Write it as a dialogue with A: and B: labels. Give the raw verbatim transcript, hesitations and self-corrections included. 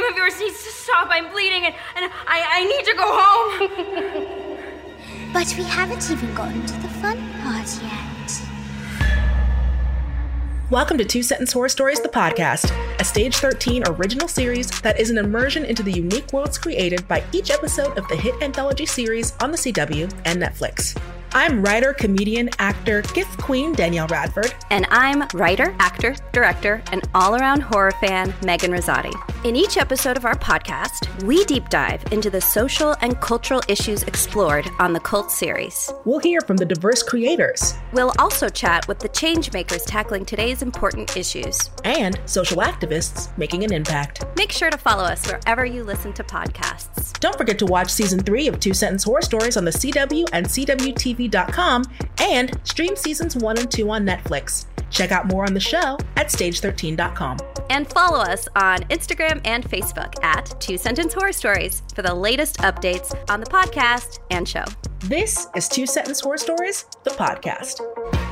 A: dream of yours needs to stop. I'm bleeding and, and I, I need to go home.
B: But we haven't even gotten to the fun part yet.
C: Welcome to Two Sentence Horror Stories, the podcast, a Stage thirteen original series that is an immersion into the unique worlds created by each episode of the hit anthology series on the C W and Netflix. I'm writer, comedian, actor, gift queen Danielle Radford.
D: And I'm writer, actor, director, and all-around horror fan Megan Rosati. In each episode of our podcast, we deep dive into the social and cultural issues explored on the Cult series.
C: We'll hear from the diverse creators.
D: We'll also chat with the change makers tackling today's important issues.
C: And social activists making an impact.
D: Make sure to follow us wherever you listen to podcasts.
C: Don't forget to watch season three of Two Sentence Horror Stories on the C W and C W T V dot com and stream seasons one and two on Netflix. Check out more on the show at stage thirteen dot com.
D: And follow us on Instagram and Facebook at Two Sentence Horror Stories for the latest updates on the podcast and show.
C: This is Two Sentence Horror Stories, the podcast.